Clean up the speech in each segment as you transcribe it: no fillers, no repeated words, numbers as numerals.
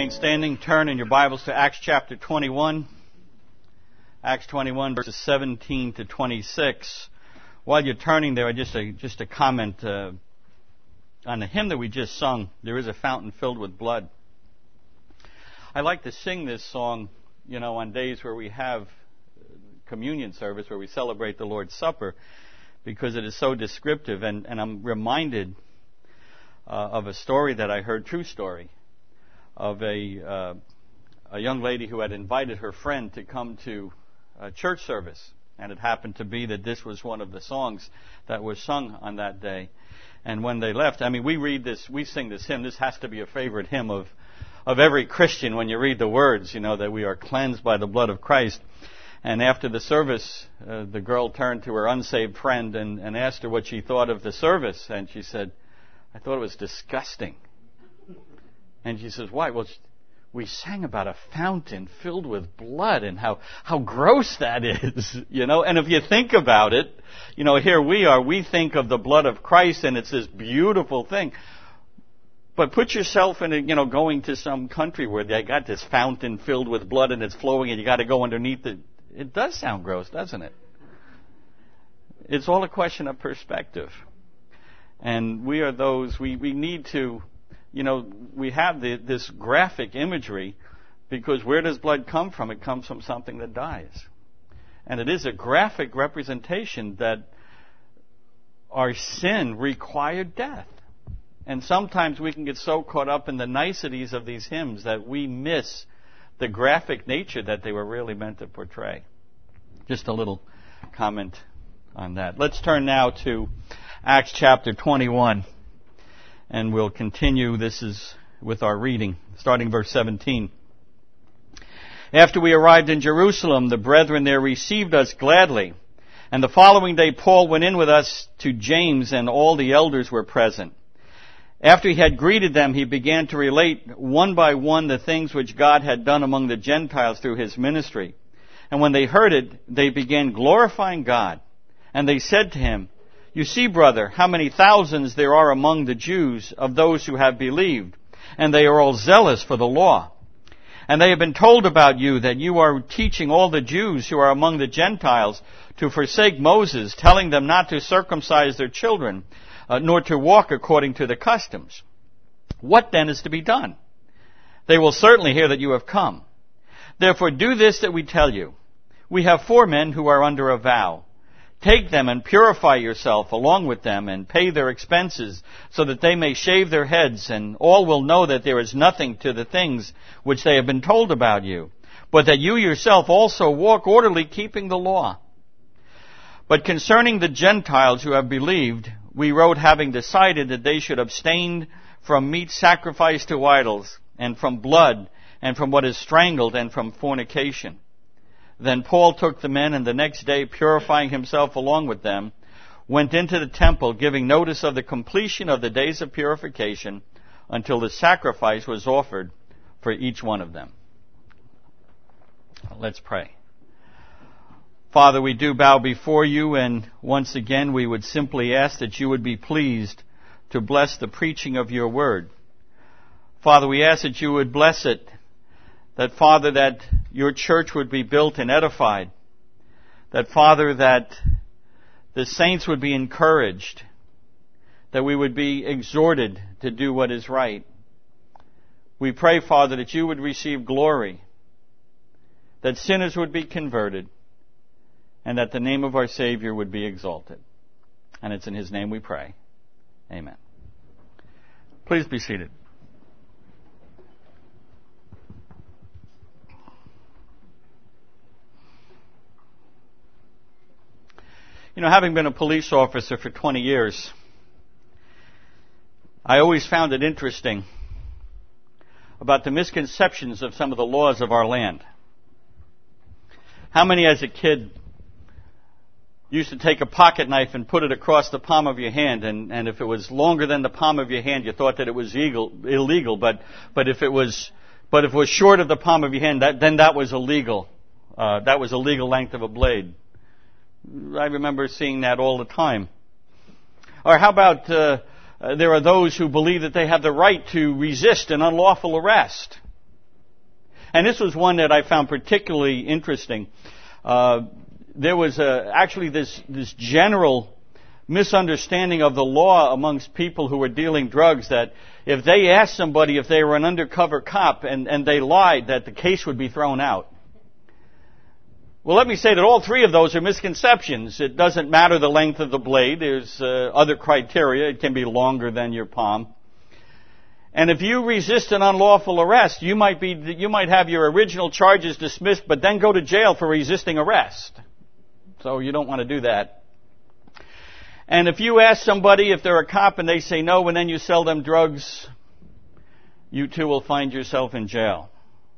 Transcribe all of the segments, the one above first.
Standing, turn in your Bibles to Acts chapter 21. Acts 21 verses 17 to 26. While you're turning there, just a comment on the hymn that we just sung, There is a Fountain Filled with Blood. I like to sing this song, on days where we have communion service, where we celebrate the Lord's Supper, because it is so descriptive, and I'm reminded of a story that I heard, true story, of a young lady who had invited her friend to come to a church service. And it happened to be that this was one of the songs that was sung on that day. And when they left, we sing this hymn. This has to be a favorite hymn of every Christian when you read the words, that we are cleansed by the blood of Christ. And after the service, the girl turned to her unsaved friend and asked her what she thought of the service. And she said, "I thought it was disgusting." And she says, "Why?" "Well, we sang about a fountain filled with blood and how gross that is, And if you think about it, here we think of the blood of Christ and it's this beautiful thing. But put yourself in, going to some country where they got this fountain filled with blood and it's flowing and you got to go underneath it. It does sound gross, doesn't it? It's all a question of perspective. And we are those, we need to, we have this graphic imagery, because where does blood come from? It comes from something that dies. And it is a graphic representation that our sin required death. And sometimes we can get so caught up in the niceties of these hymns that we miss the graphic nature that they were really meant to portray. Just a little comment on that. Let's turn now to Acts chapter 21. And we'll continue, this is with our reading, starting verse 17. After we arrived in Jerusalem, the brethren there received us gladly. And the following day Paul went in with us to James, and all the elders were present. After he had greeted them, he began to relate one by one the things which God had done among the Gentiles through his ministry. And when they heard it, they began glorifying God. And they said to him, "You see, brother, how many thousands there are among the Jews of those who have believed, and they are all zealous for the law. And they have been told about you that you are teaching all the Jews who are among the Gentiles to forsake Moses, telling them not to circumcise their children, nor to walk according to the customs. What then is to be done? They will certainly hear that you have come. Therefore do this that we tell you. We have 4 men who are under a vow. Take them and purify yourself along with them and pay their expenses so that they may shave their heads, and all will know that there is nothing to the things which they have been told about you, but that you yourself also walk orderly, keeping the law. But concerning the Gentiles who have believed, we wrote, having decided that they should abstain from meat sacrificed to idols, and from blood, and from what is strangled, and from fornication." Then Paul took the men, and the next day, purifying himself along with them, went into the temple, giving notice of the completion of the days of purification, until the sacrifice was offered for each one of them. Let's pray. Father, we do bow before you, and once again we would simply ask that you would be pleased to bless the preaching of your word. Father, we ask that you would bless it, that, Father, that your church would be built and edified, that, Father, that the saints would be encouraged, that we would be exhorted to do what is right. We pray, Father, that you would receive glory, that sinners would be converted, and that the name of our Savior would be exalted. And it's in his name we pray. Amen. Please be seated. Having been a police officer for 20 years, I always found it interesting about the misconceptions of some of the laws of our land. How many as a kid used to take a pocket knife and put it across the palm of your hand, and if it was longer than the palm of your hand, you thought that it was illegal, but if it was short of the palm of your hand, then that was illegal. That was a legal length of a blade. I remember seeing that all the time. Or how about there are those who believe that they have the right to resist an unlawful arrest. And this was one that I found particularly interesting. There was actually this general misunderstanding of the law amongst people who were dealing drugs, that if they asked somebody if they were an undercover cop and they lied, that the case would be thrown out. Well, let me say that all three of those are misconceptions. It doesn't matter the length of the blade. There's other criteria. It can be longer than your palm. And if you resist an unlawful arrest, you might have your original charges dismissed, but then go to jail for resisting arrest. So you don't want to do that. And if you ask somebody if they're a cop and they say no, and then you sell them drugs, you too will find yourself in jail.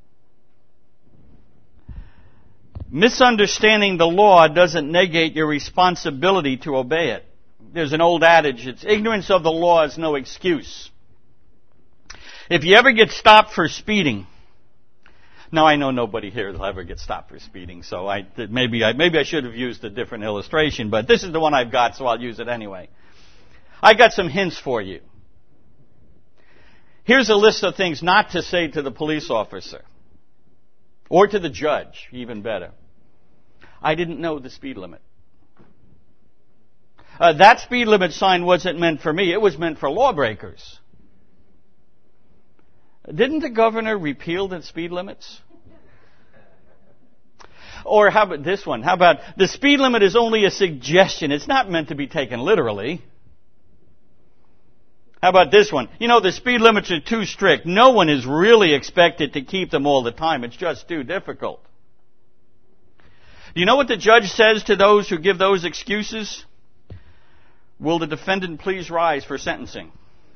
Misunderstanding the law doesn't negate your responsibility to obey it. There's an old adage, it's ignorance of the law is no excuse. If you ever get stopped for speeding, now I know nobody here will ever get stopped for speeding, so maybe I should have used a different illustration, but this is the one I've got, so I'll use it anyway. I got some hints for you. Here's a list of things not to say to the police officer. Or to the judge, even better. I didn't know the speed limit. That speed limit sign wasn't meant for me. It was meant for lawbreakers. Didn't the governor repeal the speed limits? Or how about this one? How about the speed limit is only a suggestion. It's not meant to be taken literally. How about this one? You know, the speed limits are too strict. No one is really expected to keep them all the time. It's just too difficult. Do you know what the judge says to those who give those excuses? Will the defendant please rise for sentencing?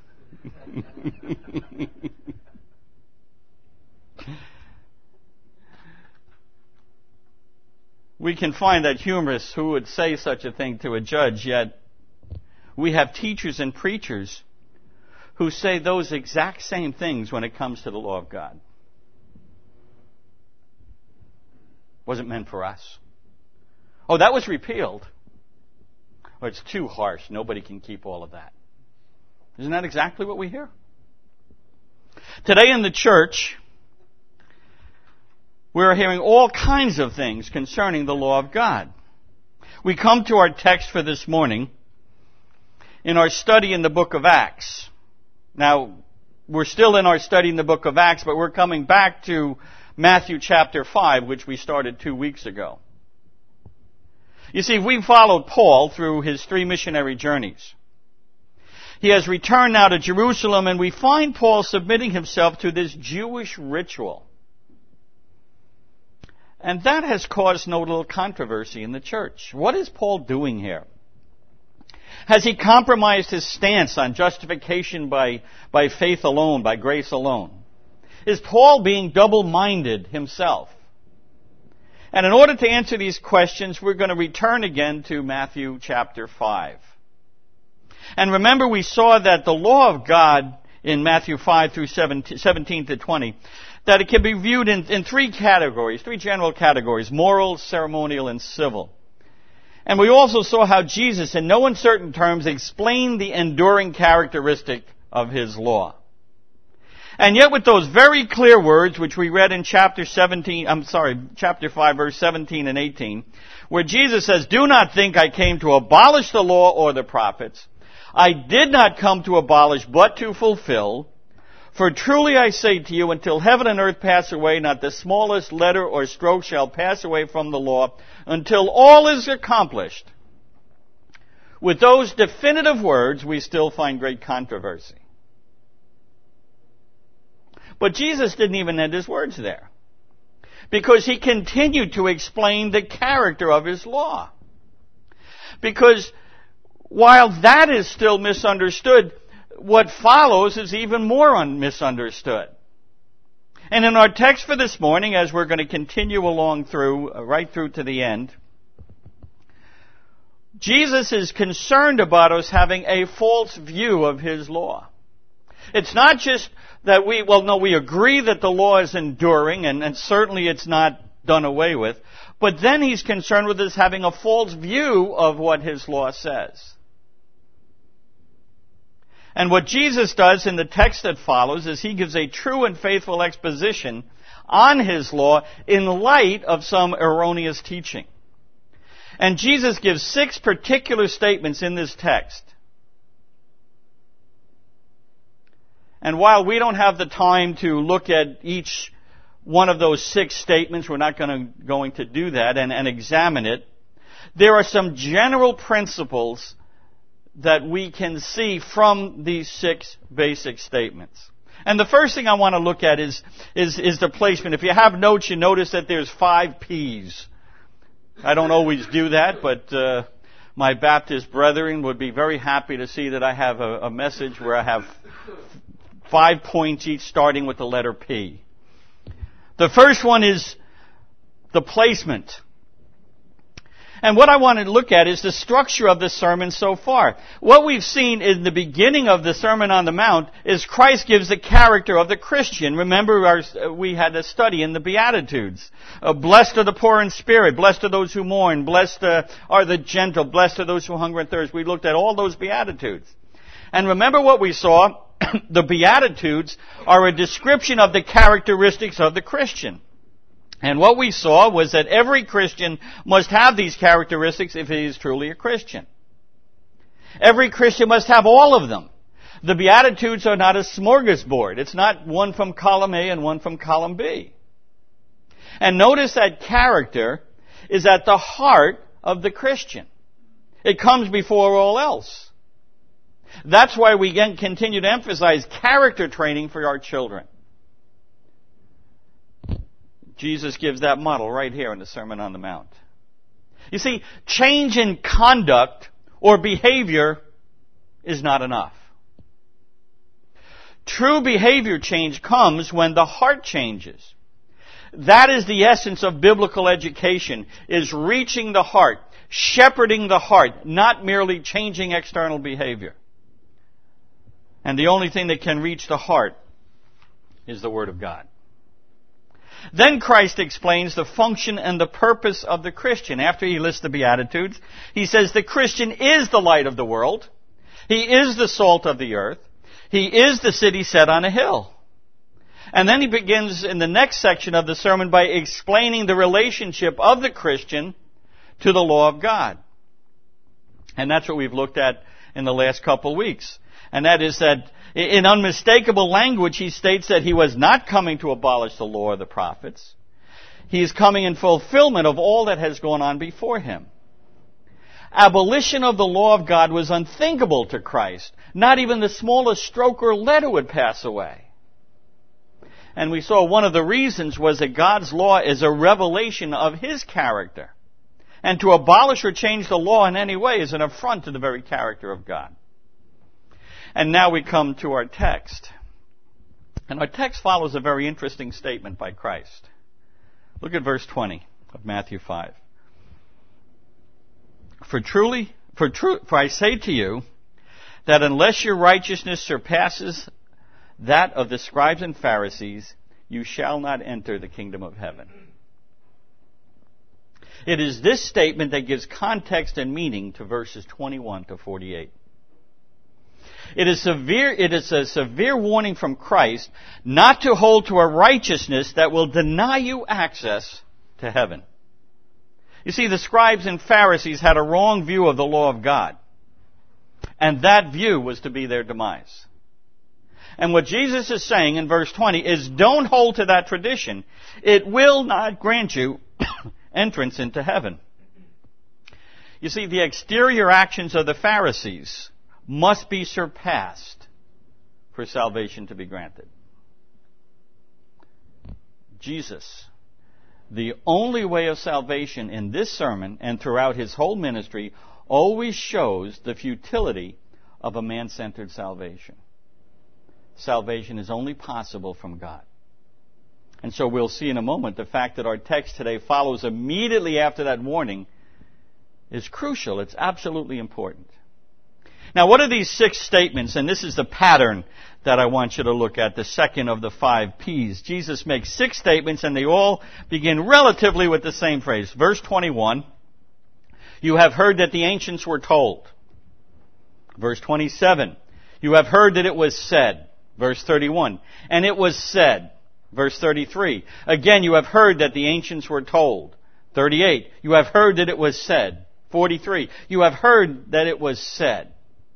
We can find that humorous who would say such a thing to a judge, yet we have teachers and preachers who say those exact same things when it comes to the law of God. Wasn't meant for us. Oh, that was repealed. Oh, it's too harsh. Nobody can keep all of that. Isn't that exactly what we hear? Today in the church, we're hearing all kinds of things concerning the law of God. We come to our text for this morning in our study in the book of Acts. Now, we're still in our study in the book of Acts, but we're coming back to Matthew chapter 5, which we started 2 weeks ago. You see, we followed Paul through his 3 missionary journeys. He has returned now to Jerusalem, and we find Paul submitting himself to this Jewish ritual. And that has caused no little controversy in the church. What is Paul doing here? Has he compromised his stance on justification by faith alone, by grace alone? Is Paul being double-minded himself? And in order to answer these questions, we're going to return again to Matthew chapter 5. And remember, we saw that the law of God in Matthew 5 through 17 to 20, that it can be viewed in 3 categories, 3 general categories: moral, ceremonial, and civil. And we also saw how Jesus, in no uncertain terms, explained the enduring characteristic of his law. And yet with those very clear words, which we read in chapter 5, verse 17 and 18, where Jesus says, "Do not think I came to abolish the law or the prophets. I did not come to abolish, but to fulfill. For truly I say to you, until heaven and earth pass away, not the smallest letter or stroke shall pass away from the law, until all is accomplished." With those definitive words, we still find great controversy. But Jesus didn't even end his words there, because he continued to explain the character of his law. Because while that is still misunderstood, what follows is even more misunderstood. And in our text for this morning, as we're going to continue along right through to the end, Jesus is concerned about us having a false view of his law. It's not just that we agree that the law is enduring, and certainly it's not done away with, but then he's concerned with us having a false view of what his law says. And what Jesus does in the text that follows is he gives a true and faithful exposition on his law in light of some erroneous teaching. And Jesus gives 6 particular statements in this text. And while we don't have the time to look at each one of those 6 statements, we're not going to do that and examine it. There are some general principles that we can see from these 6 basic statements. And the first thing I want to look at is the placement. If you have notes, you notice that there's 5 P's. I don't always do that, but my Baptist brethren would be very happy to see that I have a message where I have 5 points each starting with the letter P. The first one is the placement. And what I want to look at is the structure of the sermon so far. What we've seen in the beginning of the Sermon on the Mount is Christ gives the character of the Christian. Remember, we had a study in the Beatitudes. Blessed are the poor in spirit. Blessed are those who mourn. Blessed are the gentle. Blessed are those who hunger and thirst. We looked at all those Beatitudes. And remember what we saw? The Beatitudes are a description of the characteristics of the Christian. And what we saw was that every Christian must have these characteristics if he is truly a Christian. Every Christian must have all of them. The Beatitudes are not a smorgasbord. It's not one from column A and one from column B. And notice that character is at the heart of the Christian. It comes before all else. That's why we continue to emphasize character training for our children. Jesus gives that model right here in the Sermon on the Mount. You see, change in conduct or behavior is not enough. True behavior change comes when the heart changes. That is the essence of biblical education, is reaching the heart, shepherding the heart, not merely changing external behavior. And the only thing that can reach the heart is the Word of God. Then Christ explains the function and the purpose of the Christian. After he lists the Beatitudes, he says the Christian is the light of the world. He is the salt of the earth. He is the city set on a hill. And then he begins in the next section of the sermon by explaining the relationship of the Christian to the law of God. And that's what we've looked at in the last couple weeks. And that is that in unmistakable language, he states that he was not coming to abolish the law of the prophets. He is coming in fulfillment of all that has gone on before him. Abolition of the law of God was unthinkable to Christ. Not even the smallest stroke or letter would pass away. And we saw one of the reasons was that God's law is a revelation of his character. And to abolish or change the law in any way is an affront to the very character of God. And now we come to our text. And our text follows a very interesting statement by Christ. Look at verse 20 of Matthew 5. For I say to you that unless your righteousness surpasses that of the scribes and Pharisees, you shall not enter the kingdom of heaven. It is this statement that gives context and meaning to verses 21 to 48. It is a severe warning from Christ not to hold to a righteousness that will deny you access to heaven. You see, the scribes and Pharisees had a wrong view of the law of God. And that view was to be their demise. And what Jesus is saying in verse 20 is don't hold to that tradition. It will not grant you entrance into heaven. You see, the exterior actions of the Pharisees must be surpassed for salvation to be granted. Jesus, the only way of salvation in this sermon and throughout his whole ministry, always shows the futility of a man-centered salvation. Salvation is only possible from God. And so we'll see in a moment the fact that our text today follows immediately after that warning is crucial. It's absolutely important. Now, what are these 6 statements? And this is the pattern that I want you to look at, the second of the 5 P's. Jesus makes 6 statements, and they all begin relatively with the same phrase. Verse 21, you have heard that the ancients were told. Verse 27, You have heard that it was said, verse 31. And it was said, verse 33. Again, you have heard that the ancients were told. 38. You have heard that it was said. 43. You have heard that it was said.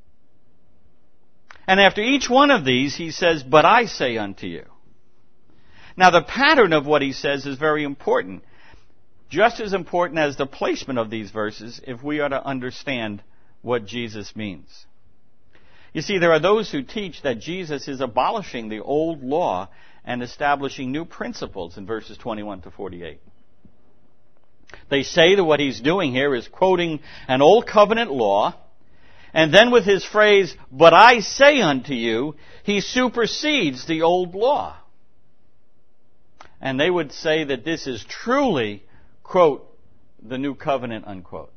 And after each one of these, he says, but I say unto you. Now, the pattern of what he says is very important. Just as important as the placement of these verses if we are to understand what Jesus means. You see, there are those who teach that Jesus is abolishing the old law and establishing new principles in verses 21 to 48. They say that what he's doing here is quoting an old covenant law, and then with his phrase, but I say unto you, he supersedes the old law. And they would say that this is truly, quote, the new covenant, unquote.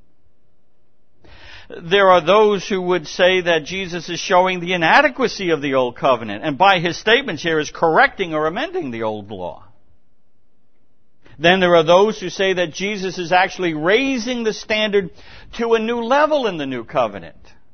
There are those who would say that Jesus is showing the inadequacy of the old covenant, and by his statements here is correcting or amending the old law. Then there are those who say that Jesus is actually raising the standard to a new level in the new covenant.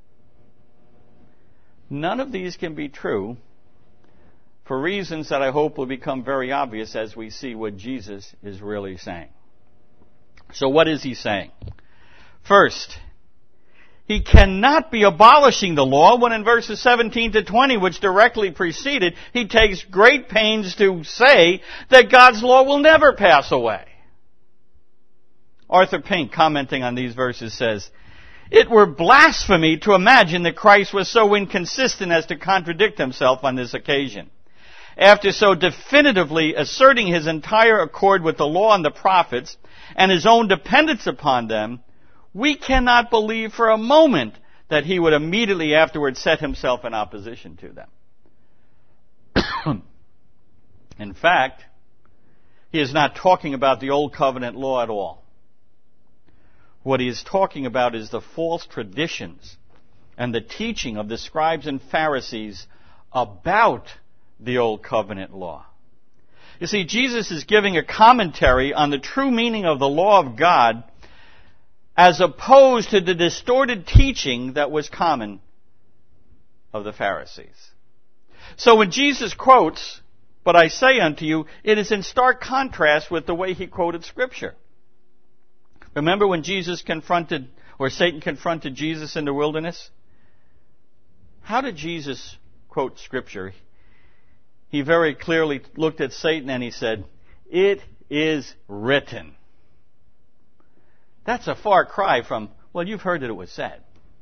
None of these can be true for reasons that I hope will become very obvious as we see what Jesus is really saying. So what is he saying? First, he cannot be abolishing the law when in verses 17 to 20, which directly preceded, he takes great pains to say that God's law will never pass away. Arthur Pink, commenting on these verses, says, it were blasphemy to imagine that Christ was so inconsistent as to contradict himself on this occasion. After so definitively asserting his entire accord with the law and the prophets and his own dependence upon them, we cannot believe for a moment that he would immediately afterwards set himself in opposition to them. In fact, he is not talking about the Old Covenant law at all. What he is talking about is the false traditions and the teaching of the scribes and Pharisees about the Old Covenant law. You see, Jesus is giving a commentary on the true meaning of the law of God as opposed to the distorted teaching that was common of the Pharisees. So when Jesus quotes, but I say unto you, it is in stark contrast with the way he quoted Scripture. Remember when Satan confronted Jesus in the wilderness? How did Jesus quote Scripture? He very clearly looked at Satan and he said, it is written. That's a far cry from, well, you've heard that it was said.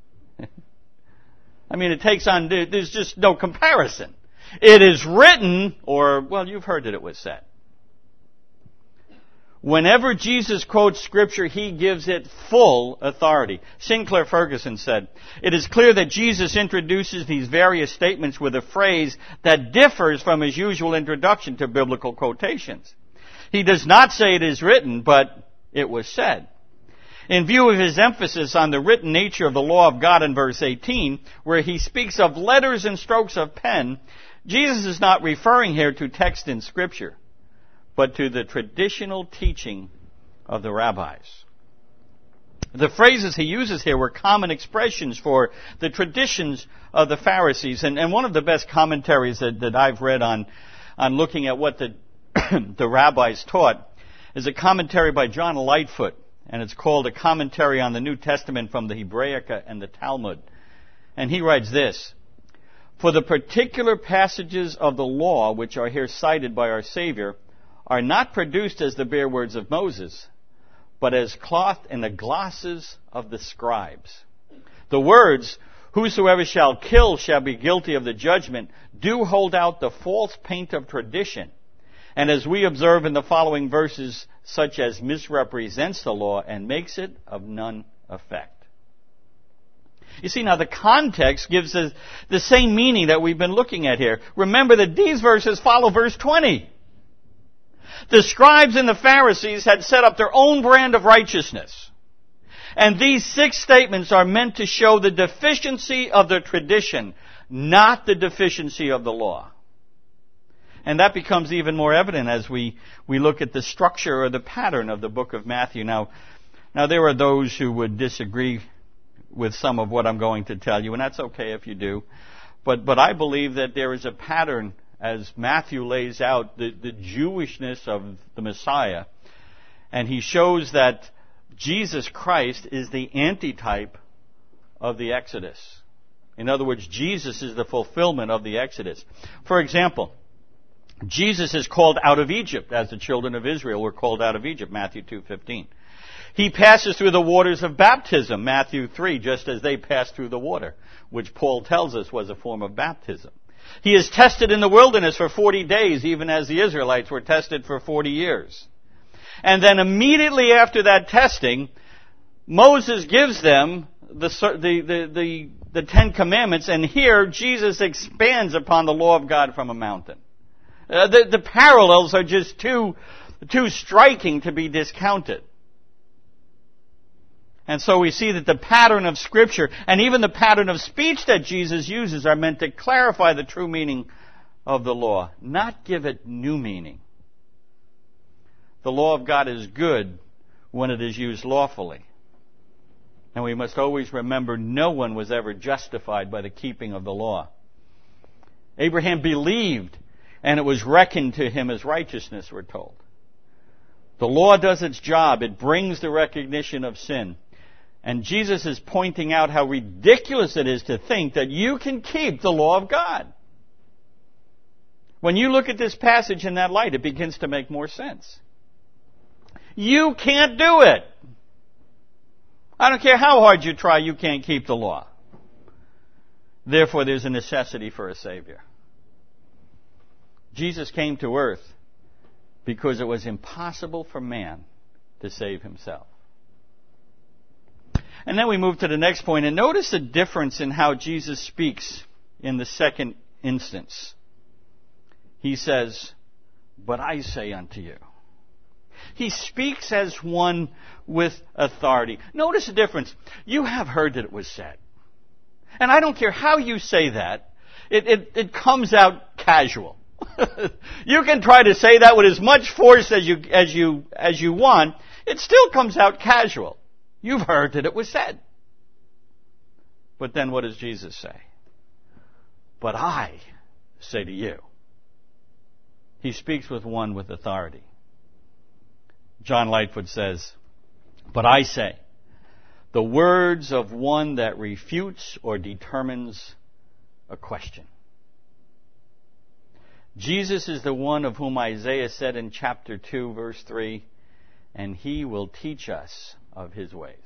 I mean, there's just no comparison. It is written, or, well, you've heard that it was said. Whenever Jesus quotes Scripture, he gives it full authority. Sinclair Ferguson said, it is clear that Jesus introduces these various statements with a phrase that differs from his usual introduction to biblical quotations. He does not say it is written, but it was said. In view of his emphasis on the written nature of the law of God in verse 18, where he speaks of letters and strokes of pen, Jesus is not referring here to text in Scripture, but to the traditional teaching of the rabbis. The phrases he uses here were common expressions for the traditions of the Pharisees. And one of the best commentaries that I've read on looking at what the the rabbis taught is a commentary by John Lightfoot. And it's called A Commentary on the New Testament from the Hebraica and the Talmud. And he writes this, for the particular passages of the law which are here cited by our Savior are not produced as the bare words of Moses, but as clothed in the glosses of the scribes. The words, whosoever shall kill shall be guilty of the judgment, do hold out the false paint of tradition. And as we observe in the following verses, such as misrepresents the law and makes it of none effect. You see, now the context gives us the same meaning that we've been looking at here. Remember that these verses follow verse 20. The scribes and the Pharisees had set up their own brand of righteousness. And these 6 statements are meant to show the deficiency of the tradition, not the deficiency of the law. And that becomes even more evident as we look at the structure or the pattern of the book of Matthew. Now there are those who would disagree with some of what I'm going to tell you, and that's okay if you do. But I believe that there is a pattern, as Matthew lays out, the Jewishness of the Messiah. And he shows that Jesus Christ is the antitype of the Exodus. In other words, Jesus is the fulfillment of the Exodus. For example, Jesus is called out of Egypt, as the children of Israel were called out of Egypt, Matthew 2:15. He passes through the waters of baptism, Matthew 3, just as they passed through the water, which Paul tells us was a form of baptism. He is tested in the wilderness for 40 days, even as the Israelites were tested for 40 years. And then immediately after that testing, Moses gives them the Ten Commandments, and here Jesus expands upon the law of God from a mountain. The parallels are just too striking to be discounted. And so we see that the pattern of Scripture and even the pattern of speech that Jesus uses are meant to clarify the true meaning of the law, not give it new meaning. The law of God is good when it is used lawfully. And we must always remember no one was ever justified by the keeping of the law. Abraham believed, and it was reckoned to him as righteousness, we're told. The law does its job. It brings the recognition of sin. And Jesus is pointing out how ridiculous it is to think that you can keep the law of God. When you look at this passage in that light, it begins to make more sense. You can't do it. I don't care how hard you try, you can't keep the law. Therefore, there's a necessity for a Savior. Jesus came to earth because it was impossible for man to save himself. And then we move to the next point, and notice the difference in how Jesus speaks in the second instance. He says, "But I say unto you." He speaks as one with authority. Notice the difference. You have heard that it was said. And I don't care how you say that, it comes out casual. You can try to say that with as much force as you want, it still comes out casual. You've heard that it was said. But then what does Jesus say? But I say to you. He speaks with one with authority. John Lightfoot says, "But I say, the words of one that refutes or determines a question." Jesus is the one of whom Isaiah said in chapter 2, verse 3, "And he will teach us of his ways."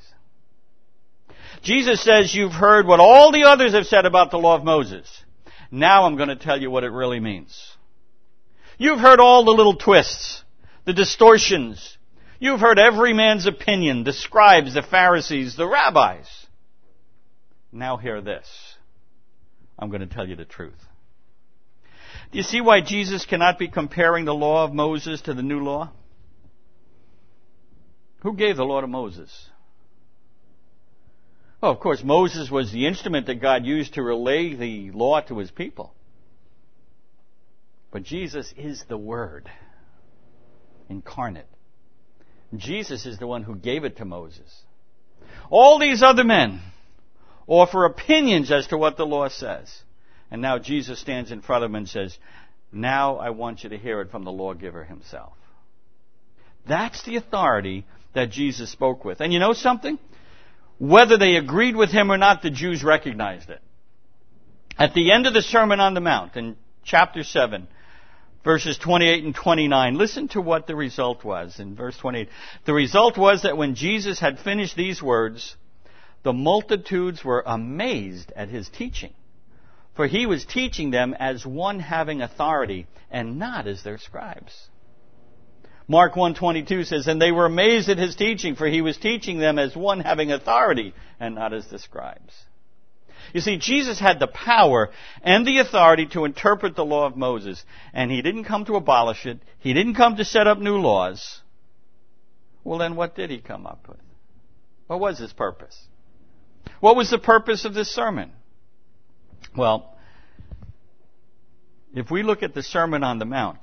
Jesus says, you've heard what all the others have said about the law of Moses. Now I'm going to tell you what it really means. You've heard all the little twists, the distortions. You've heard every man's opinion, the scribes, the Pharisees, the rabbis. Now hear this. I'm going to tell you the truth. Do you see why Jesus cannot be comparing the law of Moses to the new law? Who gave the law to Moses? Well, of course, Moses was the instrument that God used to relay the law to his people. But Jesus is the Word incarnate. Jesus is the one who gave it to Moses. All these other men offer opinions as to what the law says. And now Jesus stands in front of them and says, now I want you to hear it from the lawgiver himself. That's the authority that Jesus spoke with. And you know something? Whether they agreed with him or not, the Jews recognized it. At the end of the Sermon on the Mount, in chapter 7, verses 28 and 29, listen to what the result was in verse 28. The result was that when Jesus had finished these words, the multitudes were amazed at his teaching. For he was teaching them as one having authority, and not as their scribes. Mark 1:22 says, and they were amazed at his teaching, for he was teaching them as one having authority, and not as the scribes. You see, Jesus had the power and the authority to interpret the law of Moses, and he didn't come to abolish it. He didn't come to set up new laws. Well, then what did he come up with? What was his purpose? What was the purpose of this sermon? Well, if we look at the Sermon on the Mount,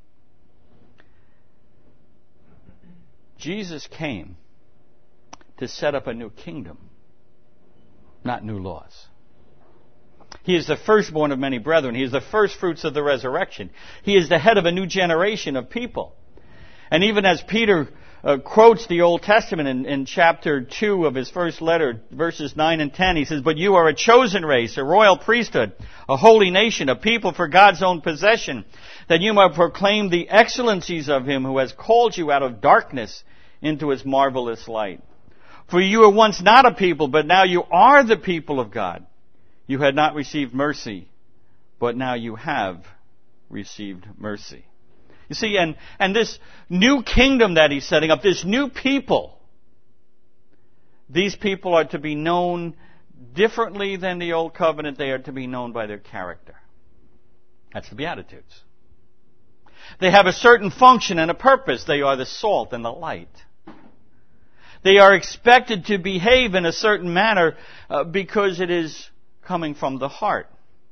Jesus came to set up a new kingdom, not new laws. He is the firstborn of many brethren. He is the first fruits of the resurrection. He is the head of a new generation of people. And even as Peter quotes the Old Testament in chapter 2 of his first letter, verses 9 and 10, he says, "But you are a chosen race, a royal priesthood, a holy nation, a people for God's own possession, that you might proclaim the excellencies of Him who has called you out of darkness into His marvelous light. For you were once not a people, but now you are the people of God. You had not received mercy, but now you have received mercy." You see, and this new kingdom that He's setting up, this new people, these people are to be known differently than the Old Covenant. They are to be known by their character. That's the Beatitudes. They have a certain function and a purpose. They are the salt and the light. They are expected to behave in a certain manner because it is coming from the heart.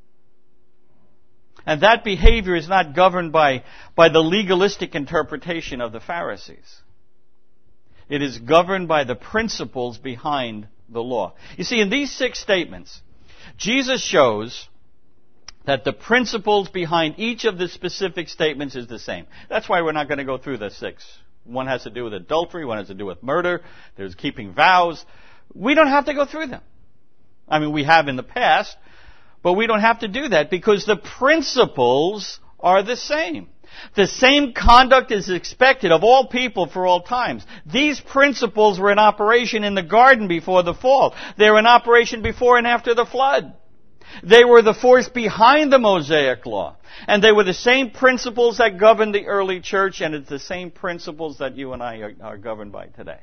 And that behavior is not governed by the legalistic interpretation of the Pharisees. It is governed by the principles behind the law. You see, in these 6 statements, Jesus shows that the principles behind each of the specific statements is the same. That's why we're not going to go through the 6. One has to do with adultery, one has to do with murder, there's keeping vows. We don't have to go through them. I mean, we have in the past, but we don't have to do that because the principles are the same. The same conduct is expected of all people for all times. These principles were in operation in the garden before the fall. They were in operation before and after the flood. They were the force behind the Mosaic Law. And they were the same principles that governed the early church, and it's the same principles that you and I are governed by today.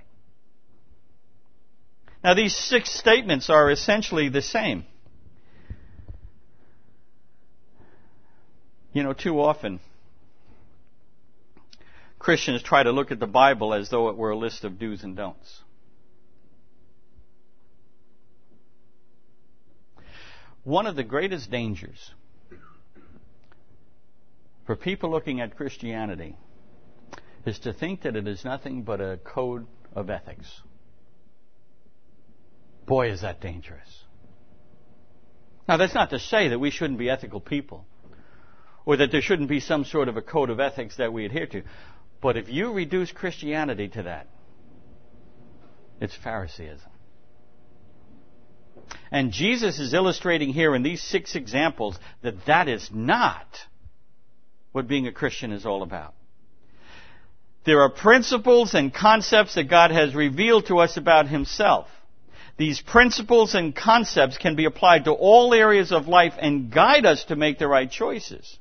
Now, these 6 statements are essentially the same. You know, too often, Christians try to look at the Bible as though it were a list of do's and don'ts. One of the greatest dangers for people looking at Christianity is to think that it is nothing but a code of ethics. Boy, is that dangerous. Now, that's not to say that we shouldn't be ethical people, or that there shouldn't be some sort of a code of ethics that we adhere to. But if you reduce Christianity to that, it's Phariseeism. And Jesus is illustrating here in these 6 examples that that is not what being a Christian is all about. There are principles and concepts that God has revealed to us about Himself. These principles and concepts can be applied to all areas of life and guide us to make the right choices.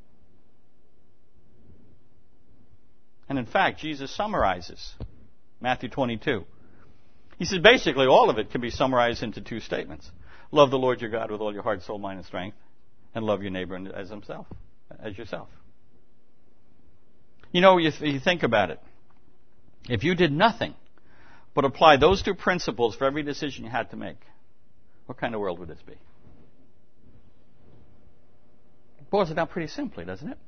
And in fact, Jesus summarizes Matthew 22. He says basically all of it can be summarized into 2 statements. Love the Lord your God with all your heart, soul, mind, and strength, and love your neighbor as yourself. You know, you think about it. If you did nothing but apply those 2 principles for every decision you had to make, what kind of world would this be? It boils it down pretty simply, doesn't it?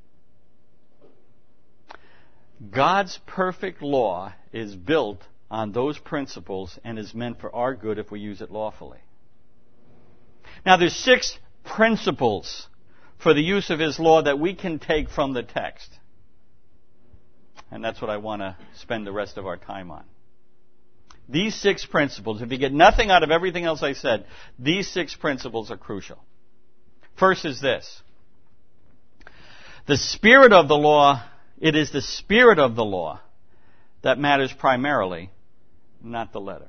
God's perfect law is built on those principles and is meant for our good if we use it lawfully. Now, there's 6 principles for the use of His law that we can take from the text. And that's what I want to spend the rest of our time on. These 6 principles, if you get nothing out of everything else I said, these 6 principles are crucial. First is this. The spirit of the law, it is the spirit of the law that matters primarily, not the letter.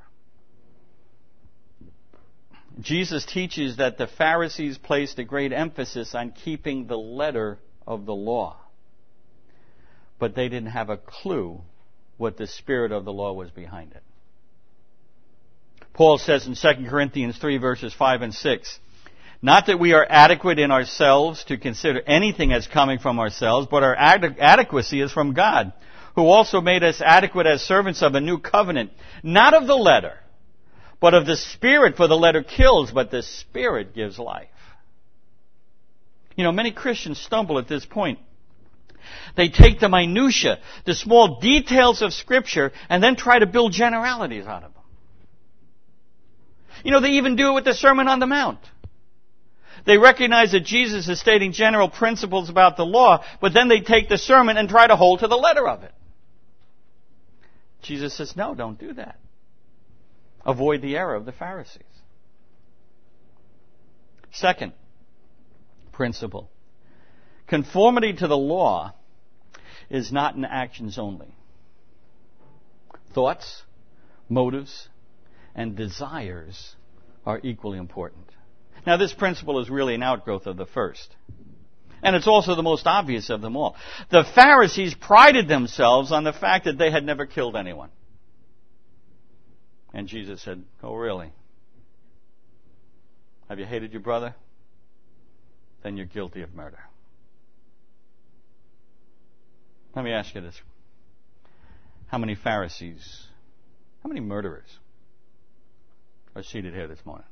Jesus teaches that the Pharisees placed a great emphasis on keeping the letter of the law. But they didn't have a clue what the spirit of the law was behind it. Paul says in 2 Corinthians 3 verses 5 and 6, not that we are adequate in ourselves to consider anything as coming from ourselves, but our adequacy is from God, who also made us adequate as servants of a new covenant, not of the letter, but of the Spirit, for the letter kills, but the Spirit gives life. You know, many Christians stumble at this point. They take the minutia, the small details of Scripture, and then try to build generalities out of them. You know, they even do it with the Sermon on the Mount. They recognize that Jesus is stating general principles about the law, but then they take the sermon and try to hold to the letter of it. Jesus says, no, don't do that. Avoid the error of the Pharisees. Second principle. Conformity to the law is not in actions only. Thoughts, motives, and desires are equally important. Now, this principle is really an outgrowth of the first. And it's also the most obvious of them all. The Pharisees prided themselves on the fact that they had never killed anyone. And Jesus said, oh, really? Have you hated your brother? Then you're guilty of murder. Let me ask you this. How many Pharisees, how many murderers are seated here this morning?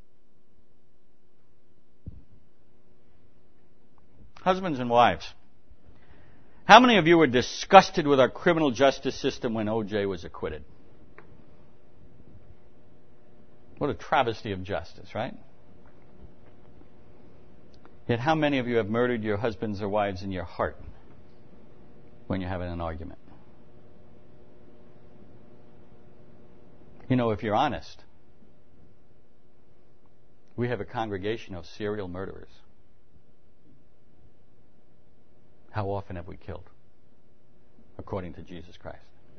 Husbands and wives, how many of you were disgusted with our criminal justice system when O.J. was acquitted? What a travesty of justice, right? Yet how many of you have murdered your husbands or wives in your heart when you're having an argument? You know, if you're honest, we have a congregation of serial murderers. How often have we killed, according to Jesus Christ?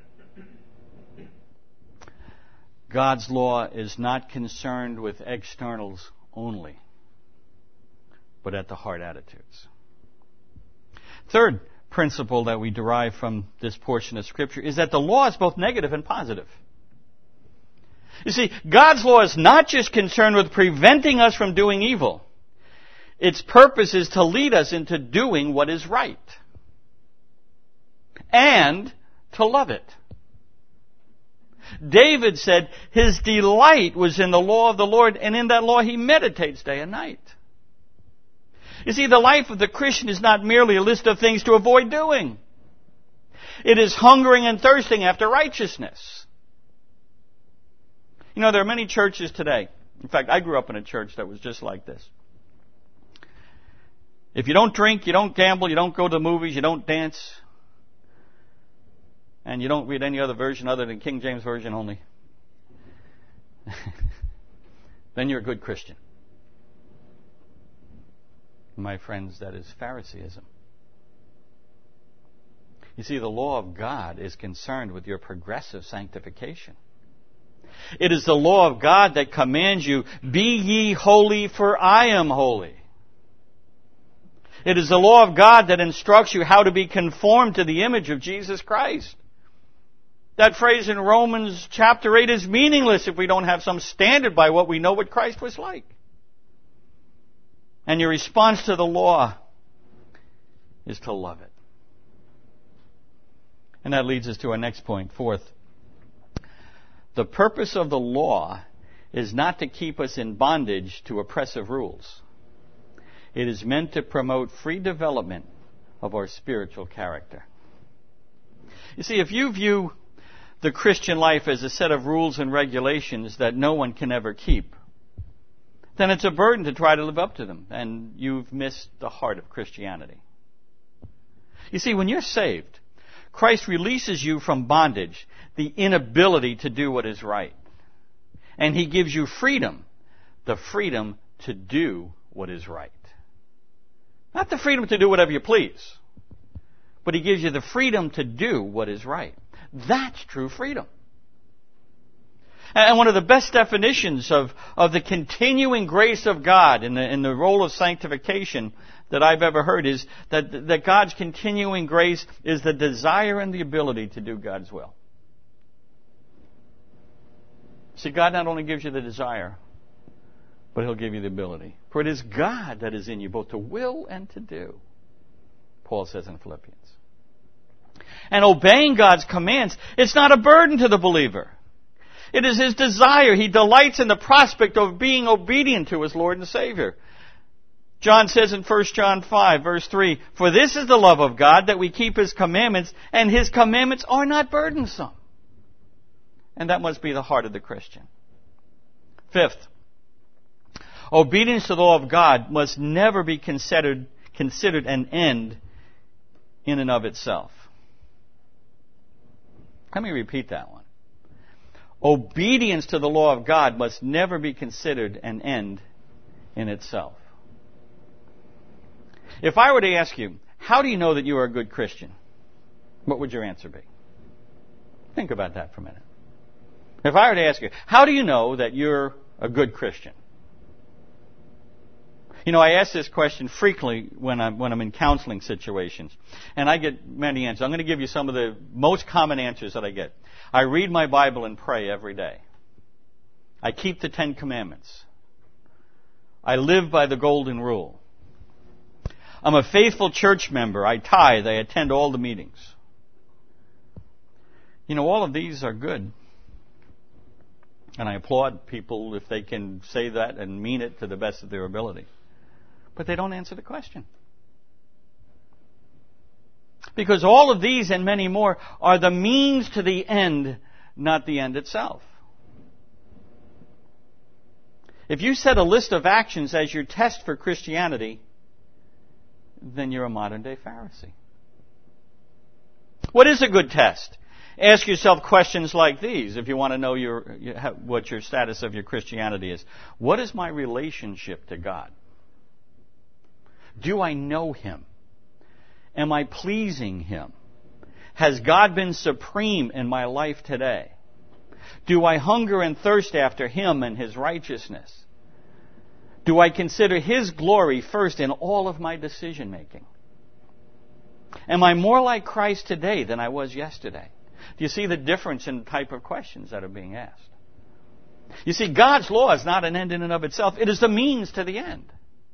God's law is not concerned with externals only, but at the heart attitudes. Third principle that we derive from this portion of Scripture is that the law is both negative and positive. You see, God's law is not just concerned with preventing us from doing evil. Its purpose is to lead us into doing what is right and to love it. David said his delight was in the law of the Lord, and in that law he meditates day and night. You see, the life of the Christian is not merely a list of things to avoid doing. It is hungering and thirsting after righteousness. You know, there are many churches today. In fact, I grew up in a church that was just like this. If you don't drink, you don't gamble, you don't go to the movies, you don't dance, and you don't read any other version other than King James Version only, then you're a good Christian. My friends, that is Phariseeism. You see, the law of God is concerned with your progressive sanctification. It is the law of God that commands you, be ye holy, for I am holy. It is the law of God that instructs you how to be conformed to the image of Jesus Christ. That phrase in Romans chapter 8 is meaningless if we don't have some standard by what we know what Christ was like. And your response to the law is to love it. And that leads us to our next point. Fourth, the purpose of the law is not to keep us in bondage to oppressive rules. It is meant to promote free development of our spiritual character. You see, if you view the Christian life as a set of rules and regulations that no one can ever keep, then it's a burden to try to live up to them, and you've missed the heart of Christianity. You see, when you're saved, Christ releases you from bondage, the inability to do what is right. And He gives you freedom, the freedom to do what is right. Not the freedom to do whatever you please, but He gives you the freedom to do what is right. That's true freedom. And one of the best definitions of the continuing grace of God in the role of sanctification that I've ever heard is that God's continuing grace is the desire and the ability to do God's will. See, God not only gives you the desire, but He'll give you the ability. For it is God that is in you, both to will and to do, Paul says in Philippians. And obeying God's commands, it's not a burden to the believer. It is his desire. He delights in the prospect of being obedient to his Lord and Savior. John says in 1 John 5, verse 3, for this is the love of God, that we keep His commandments, and His commandments are not burdensome. And that must be the heart of the Christian. Fifth, Obedience to the law of God must never be considered an end in and of itself. Let me repeat that one. Obedience to the law of God must never be considered an end in itself. If I were to ask you, how do you know that you are a good Christian? What would your answer be? Think about that for a minute. If I were to ask you, how do you know that you're a good Christian? You know, I ask this question frequently when I'm in counseling situations, and I get many answers. I'm going to give you some of the most common answers that I get. I read my Bible and pray every day. I keep the 10 Commandments. I live by the Golden Rule. I'm a faithful church member. I tithe. I attend all the meetings. You know, all of these are good. And I applaud people if they can say that and mean it to the best of their ability. But they don't answer the question. Because all of these and many more are the means to the end, not the end itself. If you set a list of actions as your test for Christianity, then you're a modern-day Pharisee. What is a good test? Ask yourself questions like these if you want to know what your status of your Christianity is. What is my relationship to God? Do I know Him? Am I pleasing Him? Has God been supreme in my life today? Do I hunger and thirst after Him and His righteousness? Do I consider His glory first in all of my decision making? Am I more like Christ today than I was yesterday? Do you see the difference in the type of questions that are being asked? You see, God's law is not an end in and of itself. It is the means to the end.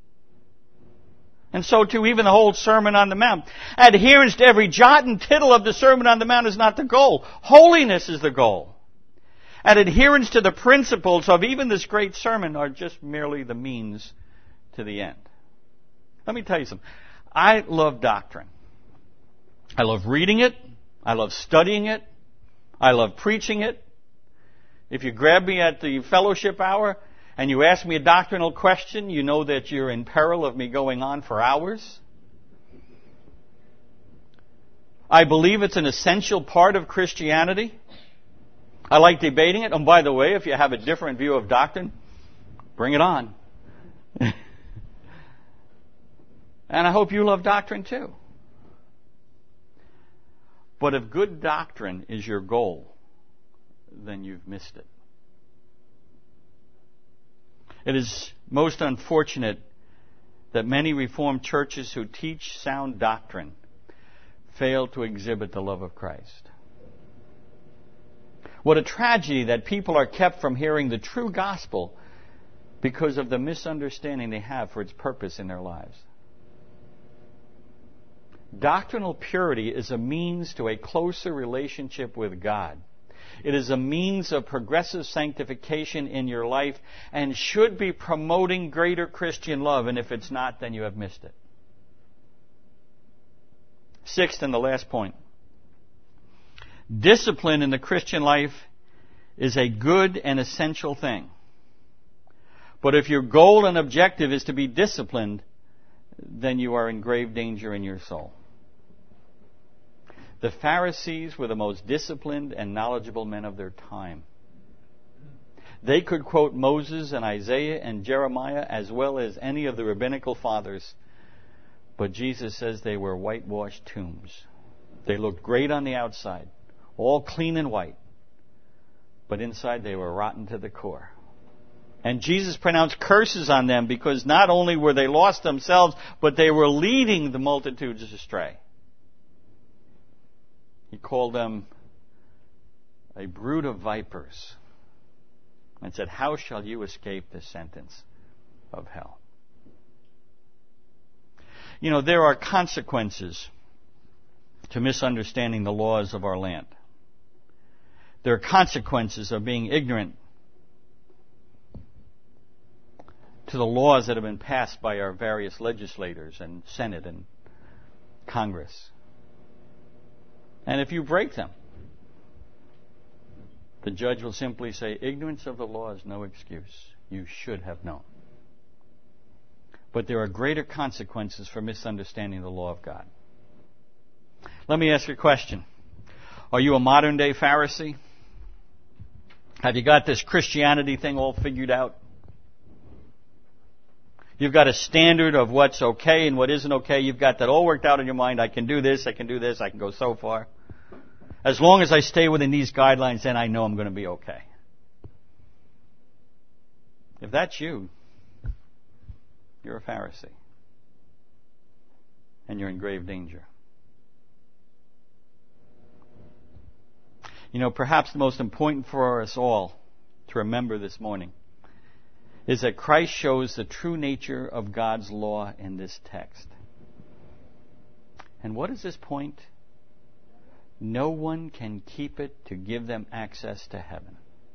And so too, even the whole Sermon on the Mount. Adherence to every jot and tittle of the Sermon on the Mount is not the goal. Holiness is the goal. And adherence to the principles of even this great sermon are just merely the means to the end. Let me tell you something. I love doctrine. I love reading it. I love studying it. I love preaching it. If you grab me at the fellowship hour and you ask me a doctrinal question, you know that you're in peril of me going on for hours. I believe it's an essential part of Christianity. I like debating it. And by the way, if you have a different view of doctrine, bring it on. And I hope you love doctrine too. But if good doctrine is your goal, then you've missed it. It is most unfortunate that many Reformed churches who teach sound doctrine fail to exhibit the love of Christ. What a tragedy that people are kept from hearing the true gospel because of the misunderstanding they have for its purpose in their lives. Doctrinal purity is a means to a closer relationship with God. It is a means of progressive sanctification in your life and should be promoting greater Christian love. And if it's not, then you have missed it. Sixth and the last point. Discipline in the Christian life is a good and essential thing. But if your goal and objective is to be disciplined, then you are in grave danger in your soul. The Pharisees were the most disciplined and knowledgeable men of their time. They could quote Moses and Isaiah and Jeremiah as well as any of the rabbinical fathers. But Jesus says they were whitewashed tombs. They looked great on the outside, all clean and white. But inside they were rotten to the core. And Jesus pronounced curses on them because not only were they lost themselves, but they were leading the multitudes astray. He called them a brood of vipers and said, "How shall you escape the sentence of hell?" You know, there are consequences to misunderstanding the laws of our land. There are consequences of being ignorant to the laws that have been passed by our various legislators and Senate and Congress. And if you break them, the judge will simply say, "Ignorance of the law is no excuse. You should have known." But there are greater consequences for misunderstanding the law of God. Let me ask you a question. Are you a modern day Pharisee? Have you got this Christianity thing all figured out? You've got a standard of what's okay and what isn't okay. You've got that all worked out in your mind. I can do this, I can do this, I can go so far. As long as I stay within these guidelines, then I know I'm going to be okay. If that's you, you're a Pharisee. And you're in grave danger. You know, perhaps the most important for us all to remember this morning is that Christ shows the true nature of God's law in this text. And what is this point? No one can keep it to give them access to heaven.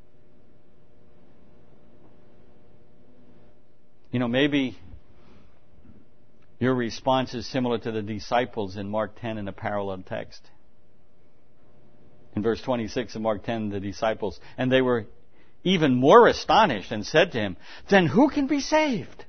You know, maybe your response is similar to the disciples in Mark 10 in a parallel text. In verse 26 of Mark 10, the disciples, and they were even more astonished and said to him, "Then who can be saved?"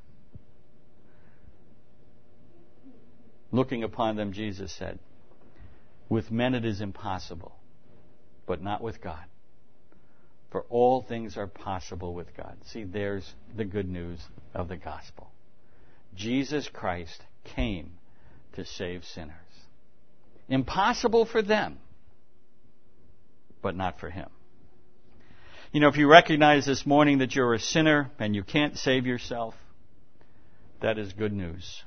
Looking upon them, Jesus said, "With men it is impossible, but not with God. For all things are possible with God." See, there's the good news of the gospel. Jesus Christ came to save sinners. Impossible for them, but not for him. You know, if you recognize this morning that you're a sinner and you can't save yourself, that is good news.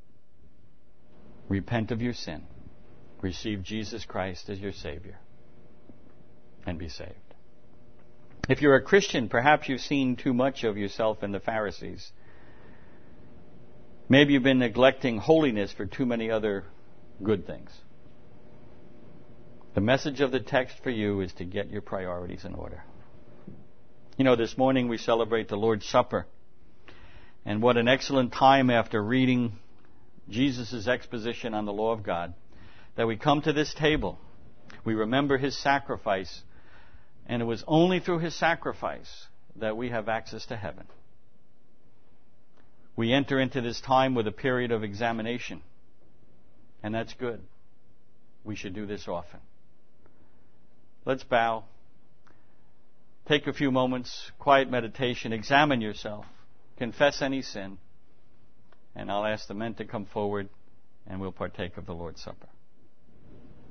Repent of your sin. Receive Jesus Christ as your Savior. And be saved. If you're a Christian, perhaps you've seen too much of yourself in the Pharisees. Maybe you've been neglecting holiness for too many other good things. The message of the text for you is to get your priorities in order. You know, this morning we celebrate the Lord's Supper. And what an excellent time after reading Jesus' exposition on the law of God, that we come to this table. We remember his sacrifice, and it was only through his sacrifice that we have access to heaven. We enter into this time with a period of examination, and that's good. We should do this often. Let's bow. Take a few moments, quiet meditation, examine yourself, confess any sin, and I'll ask the men to come forward and we'll partake of the Lord's Supper.